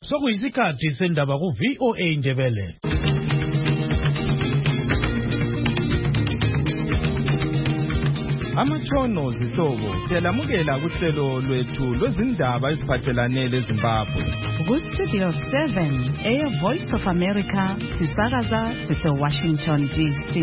Sokuyisikhathi sendaba ku VOA Ndebele. Amatshono zihlobo siyalamukela kuhlelo lwethu lwezindaba eziphathelane leZimbabwe. Ku-Studio 7, Voice of America, sisakaza sise-Washington, D.C.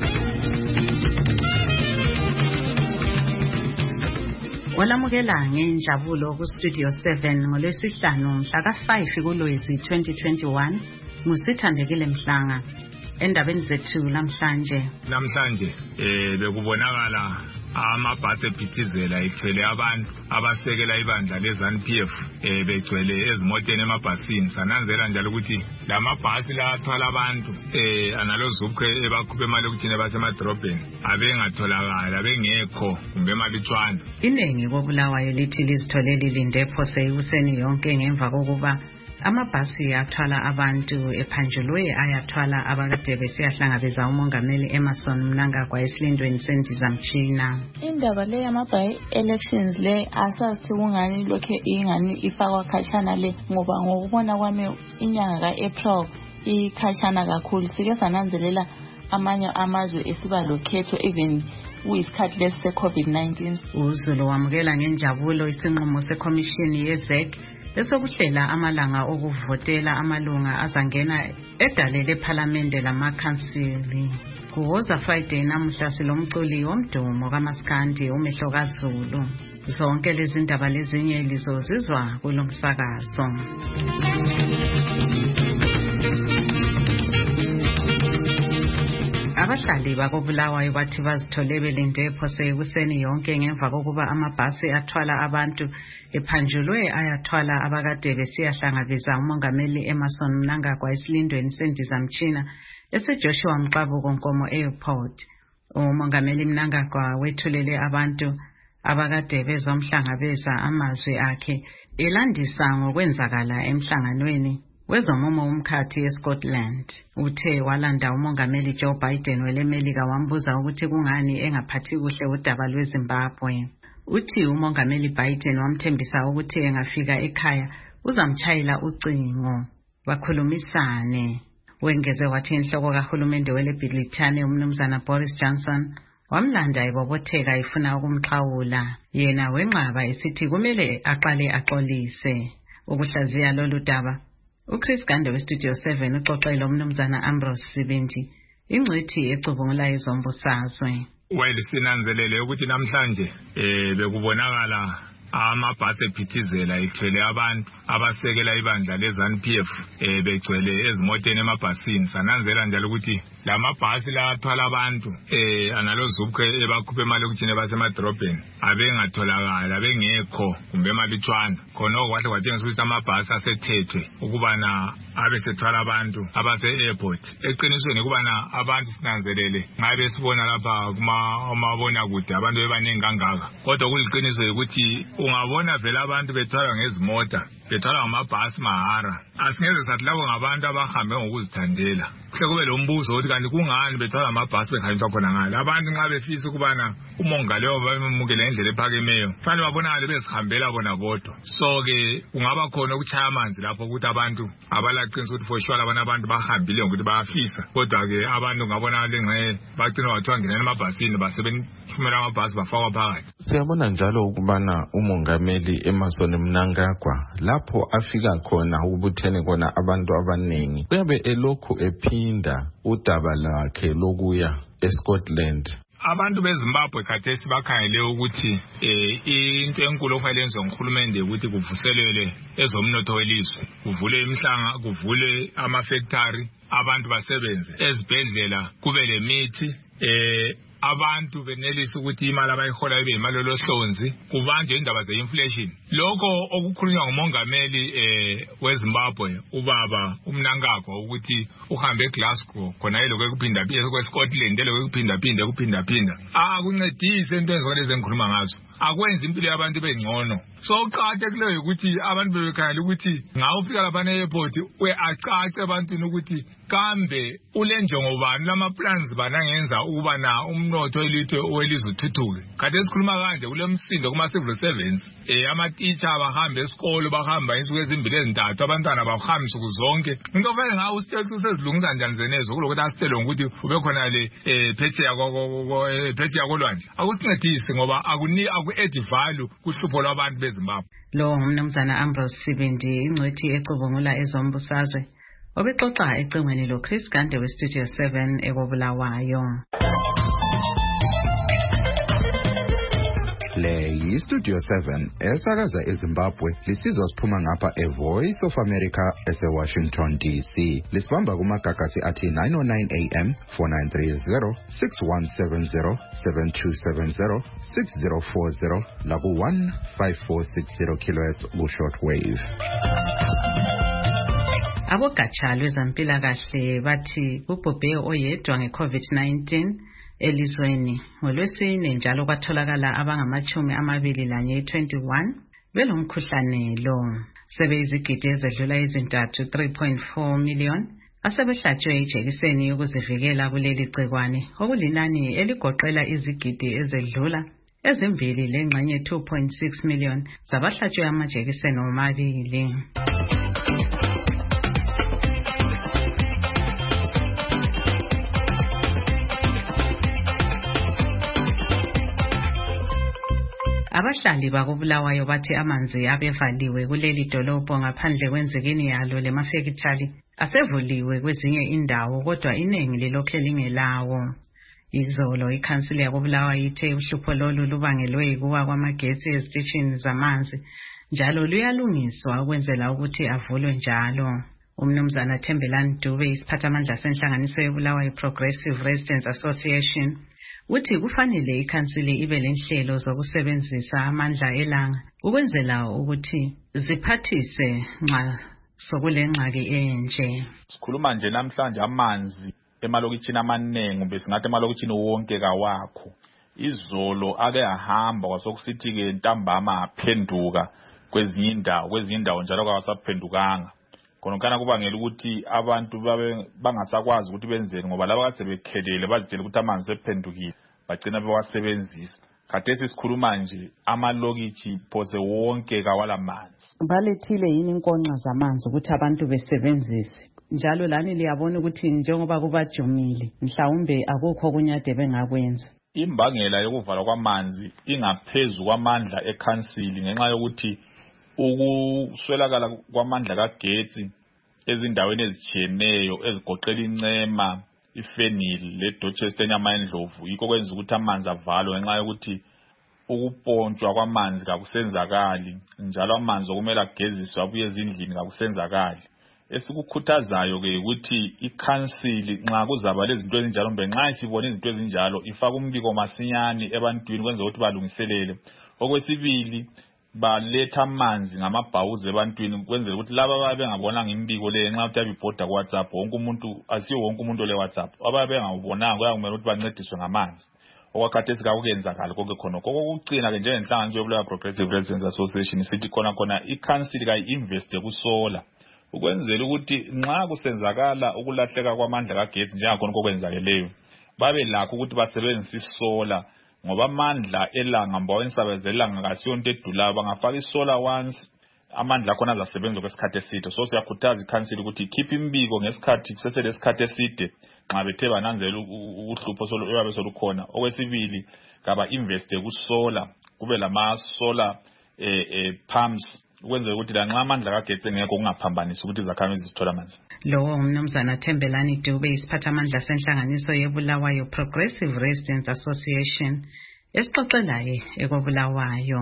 Olamukela ngenjabulo ku-Studio 7 ngolwesihlanu mhla ka-5 kuLwezi 2021 ngusithandekile Mhlanga. Endabeni zethu namhlanje bekubonakala amabhasi ephithizela ethwele abantu abasekela ibandla leZANU-PF begcwele ezimoteni emabhasini. Sananzela njalo ukuthi lamabhasi la athwala abantu analozukhe ebakhuphe imali ukuthina basemadrobheni abengatholakala bengekho kumbe emalutshwana. Inengi koBulawayo lithi lizitholele ilinde phose ikuseni yonke ngemva kokuba amabhasi athwala abantu ephanjulwe ayathwala abakade besiyahlangabeza umongameli Emmerson Mnangagwa esilindweni sendizamtshina. Indaba le yama-by-elections le asazi kungani lokhe ingani ifakwa khatshana le ngoba ngokubona kwami inyanga ka-April ikhatshana kakhulu. Sike sananzelela amanye amazwe esiba lokhetho even kuyisikhathi lesi se-COVID-19. uZulu wamukela ngenjabulo isinqumo sekhomishini yeZEC esokuhlela amalanga okuvotela amalunga azangena edale lePhalamende lamakhansili. Kuwoza Friday namuhla silomculi womdumo kaMaskandi umehlo kaZulu. Zonke lezi ndaba lezinye lizozizwa kulomsakazo. Abahlali bakoBulawayo bathi bazithole belinde phose ekuseni yonke ngemva kokuba amabhasi athwala abantu ephanjulwe ayathwala abakade besiyahlangabeza umongameli Emmerson Mnangagwa esilindweni sendizamtshina eseJoshua Mqabuko Nkomo Airport. Umongameli Mnangagwa wethulele abantu abakade bezomhlangabeza amazwi akhe elandisa ngokwenzakala emhlanganweni wezomumo umkhathi eScotland. Uthe walanda umongameli Joe Biden welemelika wambuza ukuthi kungani engaphathi kuhle udaba lweZimbabwe. Uthi umongameli Biden wamthembisa ukuthi engafika ekhaya uzamtshayela ucingo bakhulumisane. Wengeze wathi inhloko kahulumende weleBrithani umnumzana Boris Johnson wamlanda ebobotheka efuna ukumxhawula. Yena wenqaba esithi kumele aqale axolise. Ukuhlaziya lolu daba uChris Gande weStudio 7 uxoxela umnumzana Ambrose Sibendi ingcwethi ecubungula izombusazwe. Sinanzelele ukuthi namhlanje bekubonakala amabhasi ephithizela ethwele abantu abasekela ibandla leZANU-PF begcwele ezimoteni emabhasini. Sananzela njalo ukuthi lamabhasi la athwala abantu analozukhe ebakhuphe imali ukuthina basemadrobheni abengatholakala bengekho kumbe emalutshwana. Khona okwahle kwatshengisa ukuthi amabhasi asethethwe ukubana abesethwala abantu abase-airport. Eqinisweni ukubana abantu sinanzelele ngabe sibona lapha kumabona kude abantu bebaningi kangaka, kodwa kuliqiniso ukuthi ungabona vele abantu bethwala ngezimota bethwala ngamabhasi mahara. Asingeze sathi labo ngabantu abahambe ngokuzithandela. Kuhle kube lo mbuzo ukuthi kanti kungani bethwala amabhasi behambiswa khona ngale. Abantu nxa befisa ukubana umongaleyo bamemukele ngendlela ephakemeyo fanele babonakale bezihambela bona bodwa. So ke kungaba khona ukuchaya amanzi lapho ukuthi abantu abalaqinisa ukuthi for sure abana abantu bahambile ngokuthi bayafisa, kodwa ke abantu ngabonakale ngxe bagcina wathiwa ngenani emabhasini basebethumela amabhasi bafakwa phakathi. Siyabona njalo ukubana umongameli Emmerson Mnangagwa lapho afika khona ukubuthene khona abantu abaningi uyabe elokhu ephinda udaba lakhe lokuya eScotland. Abantu beZimbabwe khathesi bakhangele ukuthi into enkulu okufanele yenziwe nguhulumende ukuthi kuvuselele ezomnotho welizwe, kuvule imihlanga, kuvule amafactory, abantu basebenze ezibhedlela, kube lemithi, abantu benelisa ukuthi imali abayihola ibe imali lohlonzi, kubanjwe indaba ze-inflation. Lokho okukhulunywa ngumongameli weZimbabwe ubaba uMnangagwa ukuthi uhambe eGlasgow khona yiloko ekuphinda-phinda kweScotland eloko ekuphinda-phinda kuncedise into ezokwenza engikhuluma ngazo. Akwenza impilo yabantu bengcono so uqhaqhekile ukuthi abantu bebekhala ukuthi ngawufika lapha e-airport acace abantwini ukuthi kambe ulenjongo bani lama plans banangenza ukuba na umnotho elithe welizwe uthuthuke. Kade sikhuluma kanje kulemsindo kuma civil servants ama-teacher bahambe esikolo bahamba insuku ezimbili ezintathu abantwana bahamba insuku zonke. Into vele ngawo usezilungisa njani zenezo kulokuthi asithelwe ukuthi ube khona le phetsheya kolwandle akusincedise ngoba aku-add value kuhlupho lwabantu beZimbabwe. Lo ngumnumzana Ambrose Sibindi ingcwethi ecubungula ezombusazwe obexoxa ecingweni lo Chris Gande weStudio 7 ekobulawayo. Le yiStudio 7 esakaza eZimbabwe lisizwa siphuma ngapha eVoice of America eseWashington DC. Lisibamba kumagagasi athi 909 AM 4930 6170 7270 6040 laku 15460 kHz ku-shortwave. Abogatsha lwezempilakahle bathi kubhubhe oyedwa ngeCovid-19 elizweni ngolwesine njalo kwatholakala abangama-21 belomkhuhlane lo. Sebeyizigidi ezedlula ezintathu 3.4 million asebehlatshwe ijekiseni yokuzivikela kuleli gcikwane okulinani eligoqela izigidi ezedlula ezimbili lengxenye 2.6 million zabahlatshwe amajekiseni omabili. Abahlali bakobulawayo bathi amanzi abevaliwe kuleli dolobho ngaphandle kwenzekeni yalo lemafekithali asevuliwe kwezinye indawo kodwa iningi lilokhe lingelawo. Izolo ikhansili yakobulawayo ithe uhlupho lolu lubangelwe kuwa kwamagetsi ezitishini zamanzi njalo luyalungiswa ukwenzela ukuthi avulwe njalo. Umnumzana Thembelani Dube isiphathamandla senhlanganiso yobulawayo Progressive Residents Association uthi kufanele ikhansili ibe lenhlelo zokusebenzisa amandla elanga ukwenzela ukuthi ziphathise nxa sokulengxaki enje. Sikhuluma nje namhlanje amanzi emalokitshini amaningi besingathi emalokitshini wonke kawakho. Izolo ake ahamba kwasokusithi ke ntambama aphenduka kwezinye indawo njalo kawasaphendukanga. Khonokana kubangela ukuthi abantu bangasakwazi ukuthi benzeni ngoba laba kade sebekhelele bazitshela ukuthi amanzi sephendukile bagcina bewasebenzisa. Khathesi sikhuluma nje amalokitshi phose wonke kawala manzi. Balethile yini inkonxa zamanzi ukuthi abantu besebenzise? Njalo lani liyabona ukuthi njengoba kubajumile mhlawumbe akukho kunyade bengakwenza. Imbangela yokuvalwa kwamanzi ingaphezulu kwamandla ekhansili ngenxa yokuthi ukuswelakala kwamandla kagetsi ezindaweni ezitshiyeneyo ezigoqela incema, ifenili leDorchester enyama endlovu yikho kwenza ukuthi amanzi avalwe ngenxa yokuthi ukupontshwa kwamanzi kakusenzakali njalo amanzi okumele ageziswe abuye ezindlini kakusenzakali. Esikukhuthazayo ke ukuthi ikhansili nxa kuzaba lezinto ezinjalo nxa isibona izinto ezinjalo ifaka umbiko masinyane ebantwini kwenza ukuthi balungiselele. Okwesibili baletha amanzi ngamabhawuzi ebantwini kwenzela ukuthi laba ababe bengabonanga imbiko le nxa uthi abibhoda ku WhatsApp wonke umuntu asiyo wonke umuntu ole WhatsApp ababe bengabonanga kuyakumele ukuthi bancediswe ngamanzi. Okwakhathesi kakuyenzakala konke khonokho. Okokucina ke njengenhlanganiso yobulawayo Progressive Residents Association sithi khona ikhansili kayi-investe kusola ukwenzela ukuthi nxa kusenzakala ukulahleka kwamandla kagetsi njengakhona okwenzakeleyo babe lakho ukuthi basebenzise isola ngoba amandla elanga mbaweni sabezelanga kasiyonto edulayo bangafaka isola once amandla khona azasebenza kwesikhathi eside. So siyakhuthaza ikhansili ukuthi ikhiphe imbiko ngesikhathi kuseselesikhathi eside nxa bethe bananzela uhlupho soluyabe solukhona. Okwesibili kaba investe kusola kube lama solar pumps ukwenzela ukuthi lanxa amandla kagetsi engekho kungaphambanisi ukuthi izakhamizi zithola amanzi. Lowo umnumzana Thembelani Dube isiphathamandla senhlanganiso yebulawayo Progressive Residents Association esixoxelayo ekobulawayo.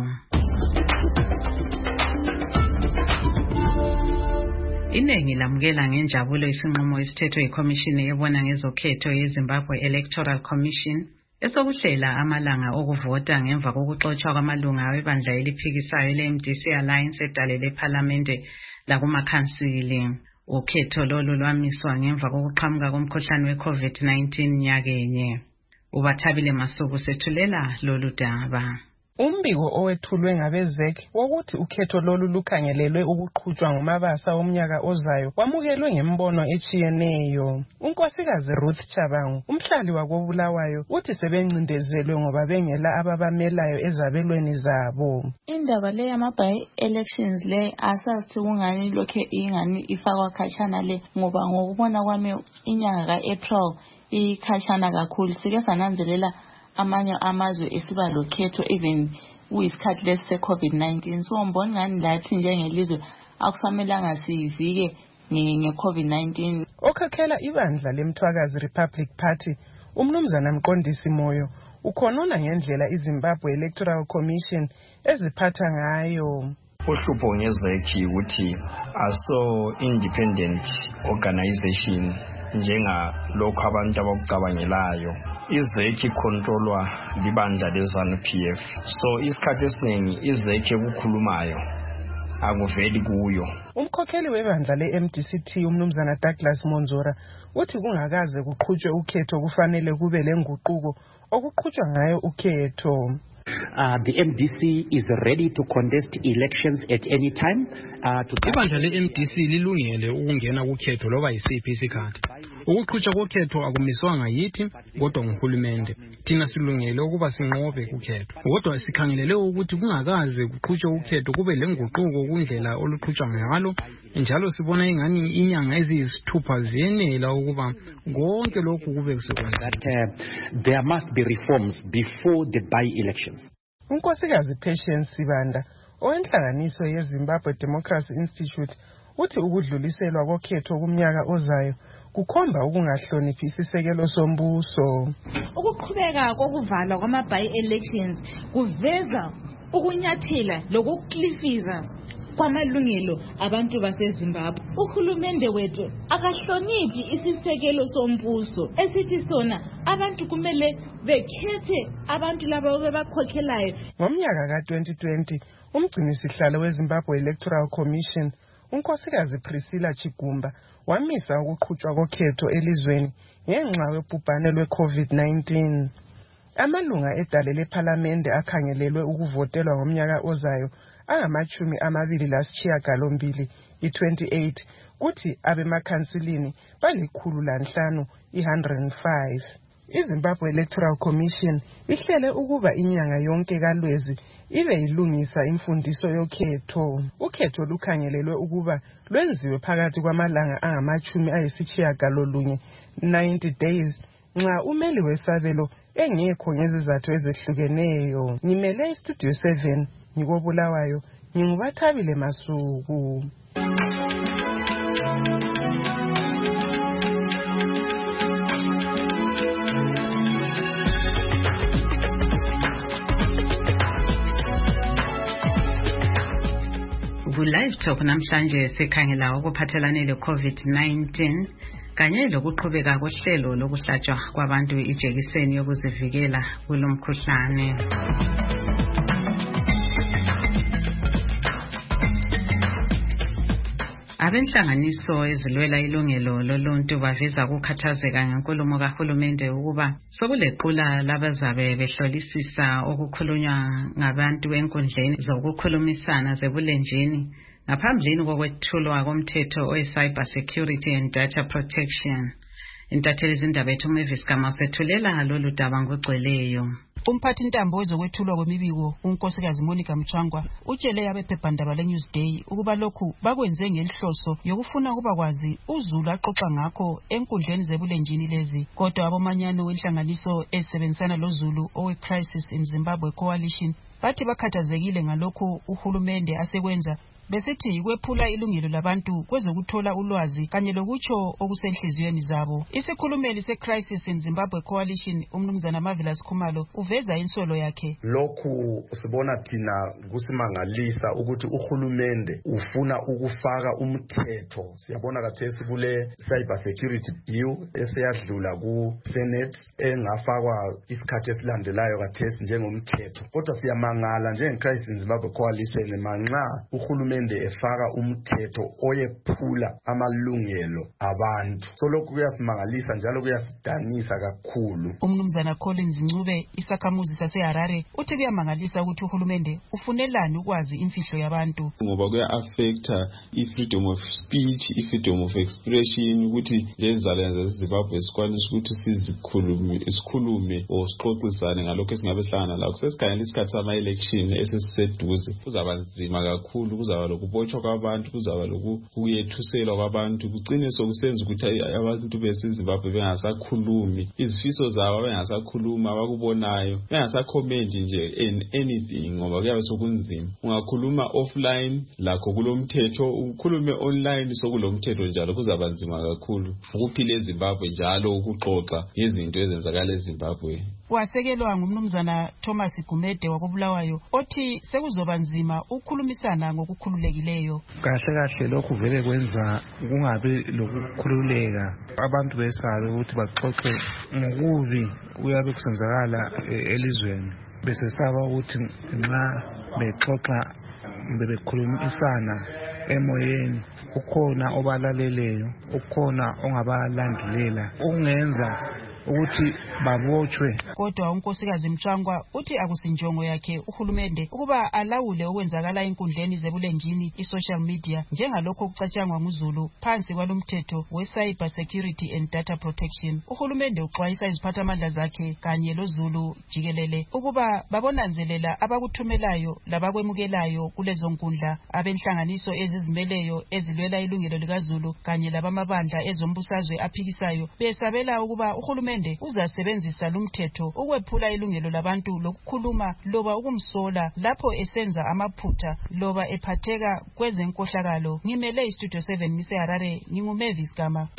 Iningi lamukela ngenjabulo isinqumo esithethwe yikhomishini ebona ngezokhetho yeZimbabwe Electoral Commission esokuhlela amalanga okuvota ngemva kokuxotshwa kwamalunga webandla eliphikisayo leMDC Alliance edalele eParliamente lakumakhansili. Ukhetho lolu lwamiswa ngemva kokuqhamuka komkhuhlane weCovid-19 nyakenye. Ubathabile Masuku sethulela lolu daba. Umbiko owethulwe ngabezek wokuthi ukhetho lolu lukhangelelwe ukuqhutshwa ngomabasa omnyaka ozayo wamukelwe ngembono echiyeneyo. Unkosikazi Ruth Chabangu, umhlali wakoBulawayo, uthi sebencindezelwe ngoba bengela ababamelayo ezabelweni zabo. Indaba le yama-by-elections le asazi kungani lokhe ingani ifakwa khatshana le ngoba ngokubona kwami inyanga ka-April ikhatshana kakhulu. Sike sananzelela amanye amazwe esiba lokhetho even kuyisikhathi lesi se-COVID-19. So ngibona ngani lathi njengelizwe akusamelanga sivike nge-COVID-19. Okhakhela ibandla lemthwakazi Republic Party, umnumzana Mqondisi Moyo, ukhonona ngendlela iZimbabwe Electoral Commission eziphatha ngayo. Uhlupho ngezekhi ukuthi aso independent organization njengalokho abantu abakucabangelayo. Izekhi controlwa libandla leZANU-PF. So isikhathi esiningi izekhi ekukhulumayo akuveli kuyo. Umkhokheli webandla le-MDC-T umnumzana Douglas Monzora uthi kungakaze kuqhutshwe ukhetho kufanele kube lenguquko okuqhutshwa ngayo ukhetho. The MDC is ready to contest elections at any time. Ibandla le-MDC lilungele ukungena kukhetho loba yisiphi isikhathi. Ukuqhutshwa kokhetho akumiswanga yithi kodwa nguhulumende. Thina silungele ukuba sinqobe kukhetho. Kodwa sikhangelele ukuthi kungakaze kuqhutshwe ukhetho kube lenguquko kundlela oluqhutshwa ngalo. Njalo sibona ingani inyanga eziyisithupha ziyenela ukuba konke lokhu kube kusebenza. There must be reforms before the by-elections. Unkosikazi Patience Sibanda owenhlanganiso yeZimbabwe Democracy Institute uthi ukudluliselwa kokhetho kumnyaka ozayo kukhomba ukungahloniphi isisekelo sombuso. Ukuqhubeka kokuvalwa kwama-by-elections kuveza ukunyathela lokuclifiza kwamalungelo abantu baseZimbabwe. Uhulumende wethu akahloniphi isisekelo sombuso esithi sona abantu kumele bekhethe abantu labo bebakhokhelayo. Ngomnyaka ka-2020 umgcinisihlalo weZimbabwe Electoral Commission unkosikazi Priscilla Chigumba wamisa ukuqhutshwa kokhetho elizweni ngenxa yobhubhane lwe-COVID-19. Amalunga edale lephalamende akhangelelwe ukuvotelwa ngomnyaka ozayo angama-28 i-28 kuthi abemakhansilini bali-105 i-105. iZimbabwe Electoral Commission ihlele ukuba inyanga yonke kaLwezi ibe ilungisa imfundiso yokhetho. Ukhetho lukhangelelwe ukuba lwenziwe phakathi kwamalanga angama-90 days nxa umeli wesabelo engekho ngezizathu ezehlukeneyo. Ngimele iStudio 7 ngikoBulawayo, nginguBathabile Masuku. Live Talk namhlanje sikhangela ukuphathelane le-COVID-19 kanye lokuqhubeka kohlelo lokuhlatshwa kwabantu ijekiseni yokuzivikela kulomkhuhlane. Abenhlanganiso ezilwela ilungelo loluntu baveza ukukhathazeka ngenkulumo kahulumende ukuba sokulequla labazabe behlolisisa okukhulunywa ngabantu enkundleni zokukhulumisana zebulenjini ngaphambilini kokwethulwa komthetho we-Cyber Security and Data Protection. Intatheli zindaba ethu uMavis Gama sethulela lolu daba ngokugcweleyo. Umphathi intambo wezokwethulwa kwemibiko unkosikazi Monica Mchangwa utshele abephephandaba leNewsday ukuba lokhu bakwenze ngenhloso yokufuna ukuba kwazi uZulu axoxa ngakho enkundleni zebulenjini lezi. Kodwa abomanyano wenhlanganiso esebenzisana loZulu owe-Crisis in Zimbabwe Coalition bathi bakhathazekile ngalokhu uhulumende asekwenza besithi kwephula ilungelo labantu kwezokuthola ulwazi kanye lokutsho okusenhliziyweni zabo. Isikhulumeli se-Crisis in Zimbabwe Coalition umnumzana Marvelous Khumalo uveza insolo yakhe. Lokhu sibona thina kusimangalisa ukuthi uhulumende ufuna ukufaka umthetho. Siyabona kathesi kule Cyber Security Bill eseyadlula ku-Senate engafakwa isikhathi esilandelayo kathesi njengomthetho. Kodwa siyamangala njenge-Crisis in Zimbabwe Coalition manxa uhulumende uhulumende efaka umthetho oyephula amalungelo abantu. So lokhu kuyasimangalisa njalo kuyasidanisa kakhulu. Umnumzana Collins Ncube, isakhamuzi saseHarare, uthi kuyamangalisa ukuthi uhulumende ufunelani ukwazi imfihlo yabantu. Ngoba kuya-affecta i-freedom of speech, i-freedom of expression, ukuthi njengezizalwane zaseZimbabwe sikwanise ukuthi sikhulume or sixoxisane ngalokho esingabe sihlangana lakho. Sesikhangela isikhathi sama-election esesiseduze, kuzaba nzima kakhulu, kuzaba lokubotshwa kwabantu, kuzaba lokuyethuselwa kwabantu, kugcine sokusenza ukuthi abantu beseZimbabwe bengasakhulumi izifiso zabo, bengasakhuluma abakubonayo, bengasacomment nje in anything ngoba kuyabe sokunzima. Ungakhuluma offline lakho kulomthetho, ukhulume online sokulomthetho njalo, kuzaba nzima kakhulu ukuphila eZimbabwe njalo ukuxoxa ngezinto ezenzakala eZimbabwe. Wasekelwa ngumnumzana Thomas Gumede wakobulawayo othi sekuzoba nzima ukukhulumisana ngokukhululekileyo. Kahle lokhu vele kwenza kungabi lokukhululeka, abantu besabe ukuthi baxoxe ngokubi kuyabe kusenzakala elizweni, besesaba ukuthi nxa bexoxa bekhulumisana emoyeni ukhona obalaleleyo, ukhona ongabalandulela okungenza ukuthi babotshwe. Kodwa unkosikazi Mchangwa uthi akusinjongo yakhe uhulumende ukuba alawule okwenzakala enkundleni zebulenjini i-social media njengalokho okucatshangwa nguZulu phansi kwalomthetho we-Cyber Security and Data Protection. Uhulumende uxwayisa iziphathamandla zakhe kanye loZulu jikelele ukuba babonanzelela abakuthumelayo labakwemukelayo kulezo nkundla, abenhlanganiso ezizimeleyo ezilwela ilungelo likaZulu kanye labamabandla ezombusazwe aphikisayo besabela ukuba uhulumende uzasebenzisa lumthetho ukwephula ilungelo labantu lokukhuluma loba ukumsola lapho esenza amaphutha loba ephatheka kwezenkohlakalo. Ngimele iStudio 7 ngiseHarare, nginguMavis Gama.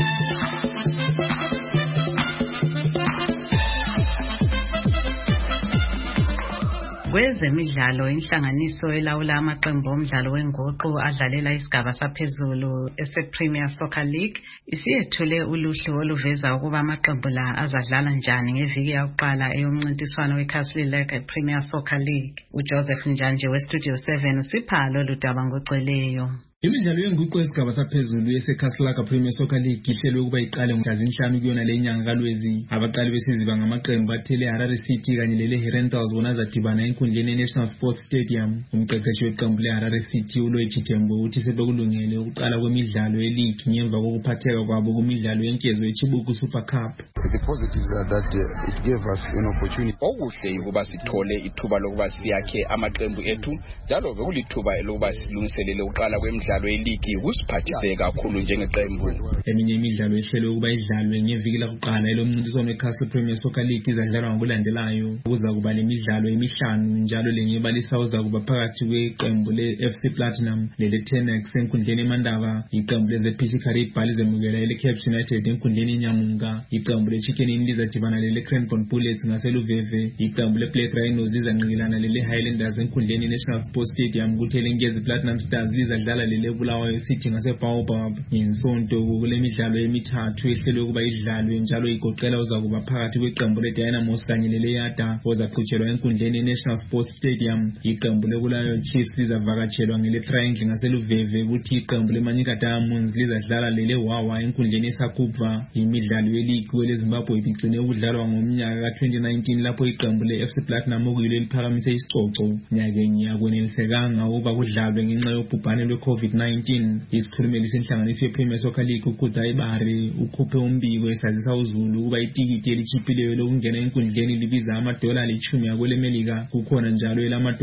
Kwezemidlalo, inhlanganiso elawula amaqembu omdlalo wengoqo adlalela isigaba saphezulu ese-Premier Soccer League isiyethule uluhlu oluveza ukuba amaqembu la azadlala njani ngeviki yokuqala eyomncintiswano weCastle League Premier Soccer League. UJoseph Njanje weStudio 7 usipha lolu daba ngoceleyo. Imidlalo yenguqu yesigaba saphezulu yeseCastle Premier Soccer League ihlelwe ukuba iqale mhla zinhlanu kuyona le nyanga kaLwezi. Abaqali besiziba ngamaqembu athele Harare City kanye leHerentals bona zadibana enkundleni yeNational Sports Stadium. Umqeqeshi weqembu leHarare City uLoyichi Tembo uthi sebekulungele ukuqala kwemidlalo ye-league ngemva kokuphatheka kwabo kumidlalo yenkezo yeChibuku Super Cup. The positives are that it gave us an opportunity. Okuhle ukuba sithole ithuba lokuba siyakhe amaqembu ethu njalo bekulithuba lokuba silungiselele ukuqala kwemidlalo eligi kusiphathise kakhulu njengeqembu. Eminye imidlalo ehlelwe ukuba idlalwe ngeviki lokuqala elomncintiswano weCastle Premier Soccer League izadlalwa ngokulandelayo. Kuza kuba lemidlalo emihlanu njalo lenye ebalisa uza kuba phakathi kweqembu le-FC Platinum lele-Tenex enkundleni eMandaba, iqembu leZPC Karibha lizemukela ele-Cape United enkundleni eNyamunga, iqembu le-Chicken Inn lizadibana lele-Cranbourne Bullets ngaseluveve, iqembu le-Black Rhinos lizanqikilana lele-Highlanders enkundleni i-National Sports Stadium, kuthi eLengezi Platinum Stars lizadlala lele-Bulawayo City ngaseBaobab. Ngesonto kule midlalo emithathu ehlelwe ukuba idlalwe njalo igoqela uza kuba phakathi kweqembu le-Dynamos kanye lele-Yada ozaqhutshelwa enkundleni i-National Sports Stadium, iqembu le-Bulawayo Chiefs lizavakatshelwa ngele-Triangle ngaseluveve, kuthi iqembu le-Manyika Diamonds lizadlala lele-Wawa enkundleni eSakubva. Imidlalo ye-league kweleZimbabwe ibigcine ukudlalwa ngomnyaka ka-2019 lapho iqembu le-FC Platinum okuyilo eliphakamise isicoco. Nyakeni yakwenelisekanga ukuba kudlalwe ngenxa yobhubhane lwe-COVID-19. Isikhulumeli senhlanganiso ye-Premier Soccer League uKhudzai Bari ukhuphe umbiko esazisa uZulu ukuba itikiti elichiphileyo lokungena enkundleni libiza $10 akwelemelika. Kukhona njalo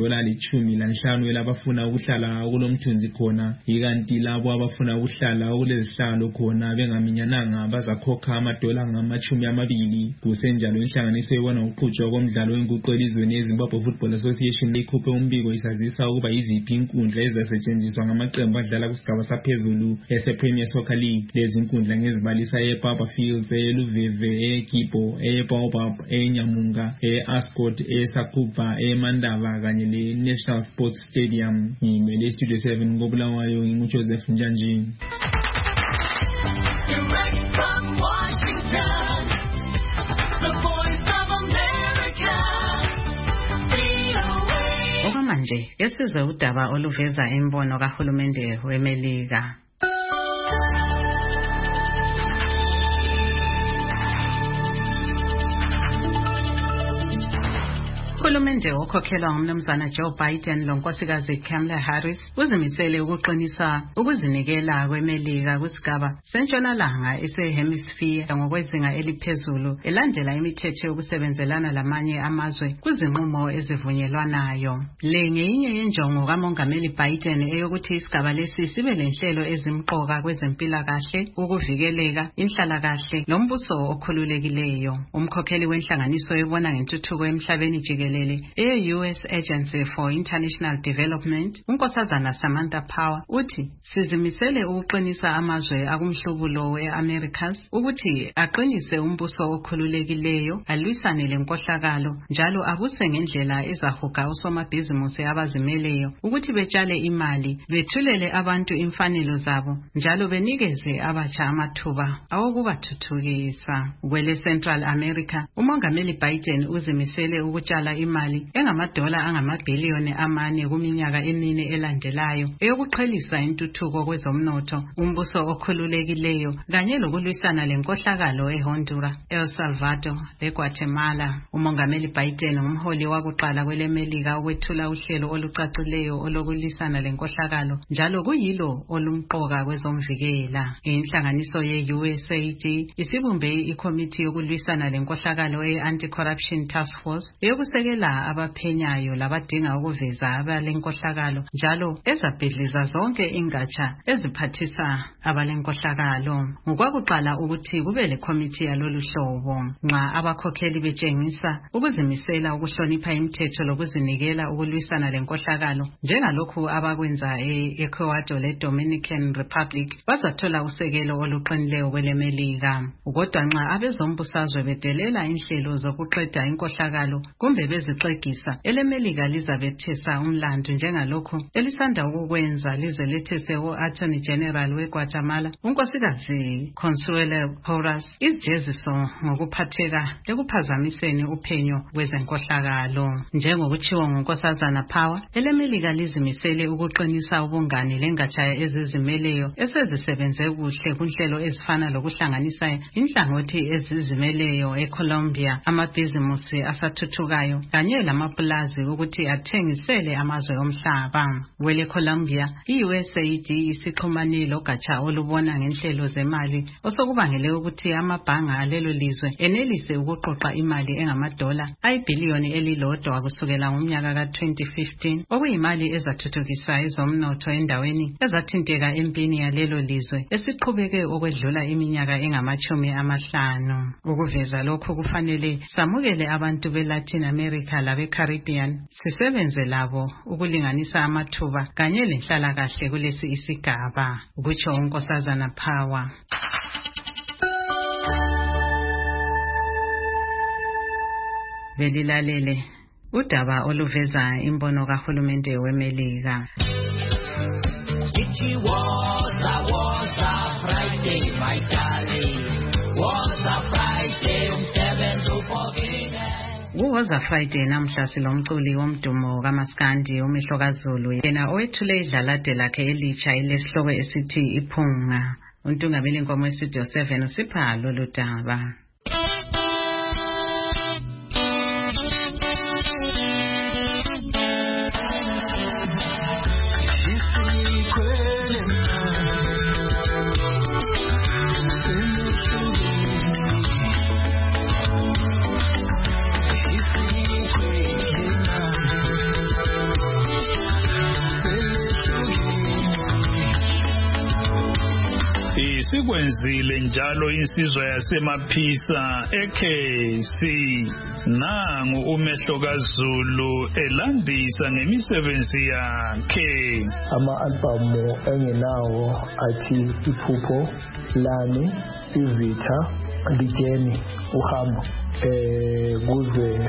elama$15 elabafuna ukuhlala kulomthunzi khona, ikanti labo abafuna ukuhlala kulezihlalo khona bengaminyananga bazakhokha $20. Kusenjalo inhlanganiso ebona ukuqhutshwa komdlalo wenguqu elizweni yeZimbabwe Football Association ikhuphe umbiko isazisa ukuba yiziphi inkundla ezasetshenziswa ngamaqembu adlala kusigaba saphezulu ese-Premier Soccer League. Lezi nkundla ngezibalisa ePapa Fields, eLuveve, eGibo, eBaobab, eNyamunga, eAscot, eSakubva, eMandava kanye le-National Sports Stadium. Ngimele iStudio 7 ngobulawayo nginguJoseph Njanje. Namhlanje esizwe udaba oluveza imbono kahulumende weMelika. Uhulumende okhokhelwa ngumnumzana Joe Biden lonkosikazi Kamala Harris uzimisele ukuqinisa ukuzinikela kweMelika kusigaba sentshonalanga ese-hemisphere ngokwezinga eliphezulu elandela imithetho yokusebenzelana lamanye amazwe kuzinqumo ezivunyelwanayo. Le ngeyinye yenjongo kaMongameli Biden eyokuthi isigaba lesi sibe lenhlelo ezimqoka kwezempilakahle, ukuvikeleka, inhlalakahle nombuso okhululekileyo. Umkhokheli wenhlanganiso ebona ngentuthuko emhlabeni jikelele e-US Agency for International Development, unkosazana Samantha Power, uthi sizimisele ukuqinisa amazwe akumhlubulo we-Americas ukuthi aqinise umbuso okhululekileyo, alwisane lenkohlakalo, njalo abuse ngendlela ezahuga osomabhizimusi abazimeleyo ukuthi betshale imali, bethulele abantu imfanelo zabo, njalo benikeze abatsha amathuba awokubathuthukisa. Kwele Central America, uMongameli Biden uzimisele ukutshala imali engamadola angamabhiliyoni 4 kuminyaka 4 elandelayo eyokuqhelisa intuthuko kwezomnotho, umbuso okhululekileyo kanye lokulwisana lenkohlakalo eHonduras, El Salvador leGuatemala. UMongameli Biden umholi wakuqala kweleMelika ukwethula uhlelo olucacileyo olokulwisana lenkohlakalo, njalo kuyilo olumqoka kwezomvikela. Inhlanganiso ye-USAID isibumbe ikomiti yokulwisana lenkohlakalo e-Anti-Corruption Task Force eyokusekela abaphenyayo labadinga ukuveza abalenkohlakalo, njalo ezabhidliza zonke ingatsha eziphathisa abalenkohlakalo. Ngokwakuqala ukuthi kube lekomiti yalolu hlobo nxa abakhokheli betshengisa ukuzimisela ukuhlonipha imithetho lokuzinikela ukulwisana lenkohlakalo njengalokhu abakwenza e-Ecuador le-Dominican Republic, bazathola usekelo oluqinileyo kweleMelika. Kodwa nxa abezombusazwe bedelela inhlelo zokuqeda inkohlakalo kumbe bezixegisa, eleMelika lizabethesa umlandu njengalokhu elisanda ukukwenza lize lethese u-Attorney General weGuatemala unkosikazi Consuelo Porras izijeziso ngokuphatheka lekuphazamiseni uphenyo kwezenkohlakalo. Njengokutshiwo ngunkosazana Power, eleMelika lizimisele ukuqinisa ubungane lengatsha ezizimeleyo esezisebenze kuhle kunhlelo ezifana lokuhlanganisa inhlangothi ezizimeleyo eColombia, amabhizimusi asathuthukayo kanye lamapulazi ukuthi athengisele amazwe omhlaba. Wele Colombia, i-USAID isixhumanile logatsha olubona ngenhlelo zemali osokubangele ukuthi amabhanga alelo lizwe enelise ukuqoqa imali engamadola ayibhiliyoni elilodwa kusukela ngomnyaka ka-2015, okuyimali ezathuthukisa ezomnotho endaweni ezathinteka empini yalelo lizwe esiqhubeke okwedlula iminyaka engama-50. Ukuveza lokhu kufanele samukele abantu be-Latin America labe-Caribbean, sisebenze labo ukulinganisa amathuba kanye lenhlalakahle kulesi isigaba, kutsho unkosazana Power. Belilalele udaba oluveza imbono kahulumende weMelika. It was a Friday, my darling. Was a Friday, umsebenzi ufokile. Kuwoza Friday namhla silomculi womdumo kaMaskandi uMehlokaZulu, yena owethule idlalade lakhe elitsha ilesihloko esithi Iphunga. Untungabeli Nkomo eStudio 7 usipha lolu daba. Sikwenzile njalo insizwa yasemaphisa eKC, nangu uMehlokaZulu elandisa ngemisebenzi yakhe. Ama-albamu engenawo athi Iphupho Lami, Izitha, Lijeni, Uhambo, kuze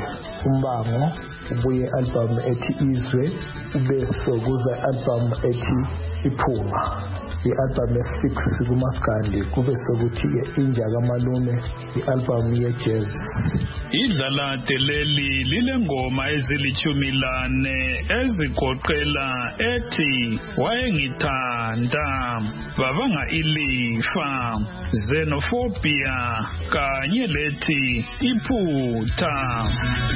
Umbango, ubuye album ethi Izwe, ube sokuza album ethi iphunga i-album ye-6 kumaskandi kube sokuthi-ke inja kamalume i-album ye-jazz. Idlalade leli lilengoma ezilithumilane ezigoqela ethi wayengithanda, babanga ilifa, xenophobia kanye lethi iphutha.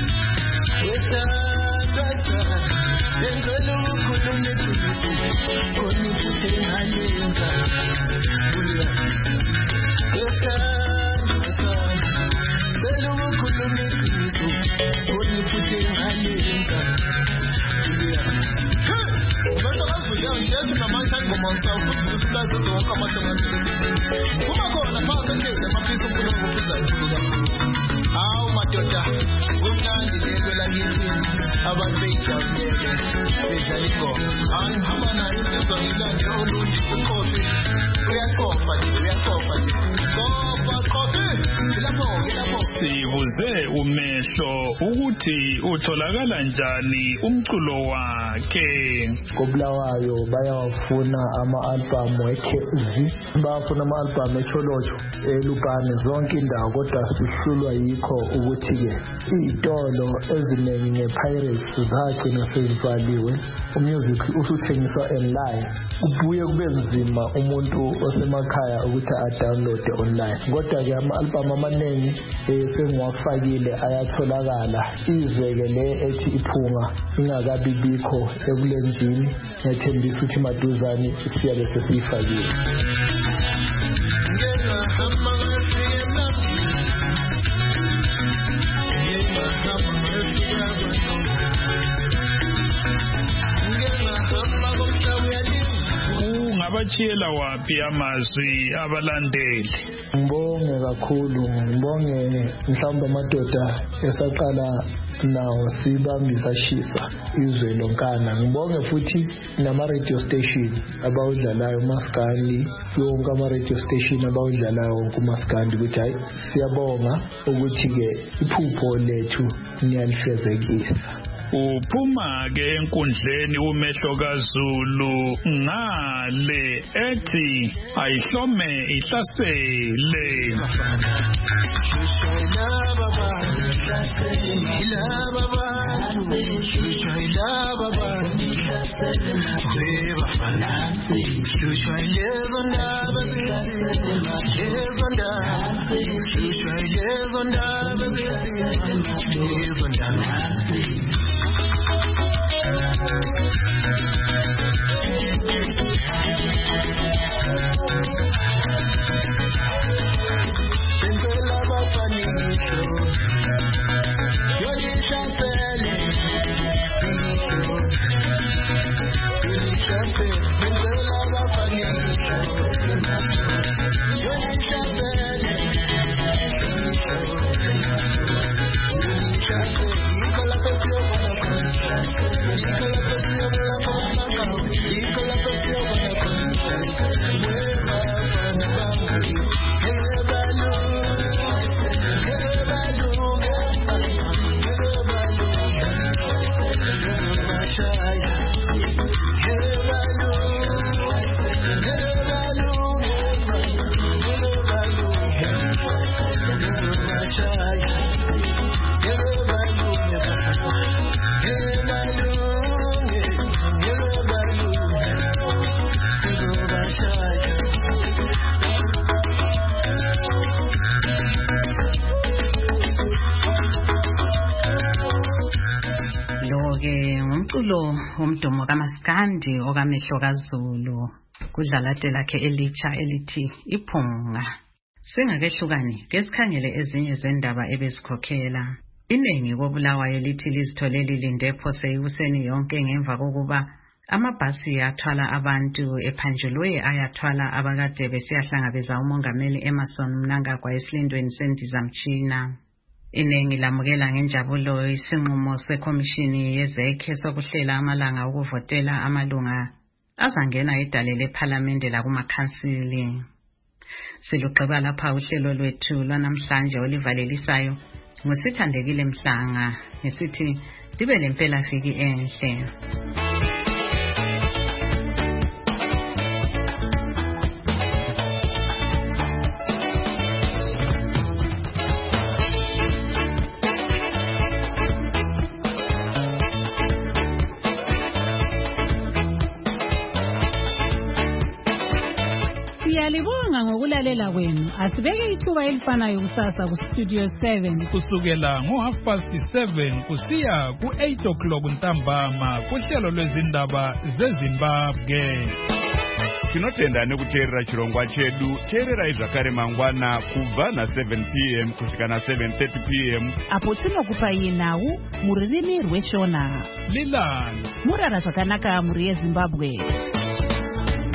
Sibuze umehlo ukuthi utholakala njani umculo wakhe. Kobulawayo bayawafuna ama-album weKZ, bayafuna ama-album eCholocho, eLupane, zonke indawo, kodwa sihlulwa yikho ukuthi-ke iy'tolo eziningi nge-pirates zagcina sezivaliwe. Umusic usuthengiswa online, kubuye kube nzima umuntu osemakhaya ukuthi a-downloade online. Kodwa-ke ama-album amaningi sengiwafakile ayatholakala. Izeke le ethi iphunga ingakabi bikho ebulenjini, ngiyathembisa ukuthi maduzane siyabe sesiyifakile. Ungabachiyela waphi amazwi abalandeli? Ngibonge kakhulu, ngibonge mhlawumbe amadoda esaqala nawo sibambisa shisa izwe lonkana. Ngibonge futhi nama-radio station abawudlalayo umaskandi, yonke ama-radio station abawudlalayo kumaskandi, ukuthi hayi siyabonga ukuthi-ke iphupho lethu niyalifezekisa. Uphuma-ke enkundleni umehlo kaZulu ngale ethi ayihlome ihlasele. Umculo womdumo kaMaskandi okamehlo kaZulu kudlalade lakhe elitsha elithi iphunga. Singakehlukani ngesikhangele ezinye zendaba ebezikhokhela. Iningi koBulawayo lithi lizithole lilinde phose ekuseni yonke ngemva kokuba amabhasi athwala abantu ephanjulwe ayathwala abakade besiyahlangabeza umongameli Emmerson Mnangagwa esilindweni sendizamtshina. Iningi lamukela ngenjabulo isinqumo sekhomishini yezekhe sokuhlela amalanga ukuvotela amalunga azangena edale lePhalamende lakumakhansili. Silugqiba lapha uhlelo lwethu lwanamhlanje olivalelisayo ngosithandekile Mhlanga ngesithi libe lempela viki enhle. Siyalibonga ngokulalela kwenu. Asibeke ithuba elifanayo kusasa ku Studio 7 kusukela ngo7:30 kusiya ku8:00 ntambama kuhlelo lwezindaba zeZimbabwe. Tinotenda nekuteerera chirongwa chedu. Teererai zvakare mangwana kubva na7 p.m. kusvika na7:30 p.m. apo tinokupai nhau muririmi rweshona. Lilani murara zvakanaka muri yeZimbabwe.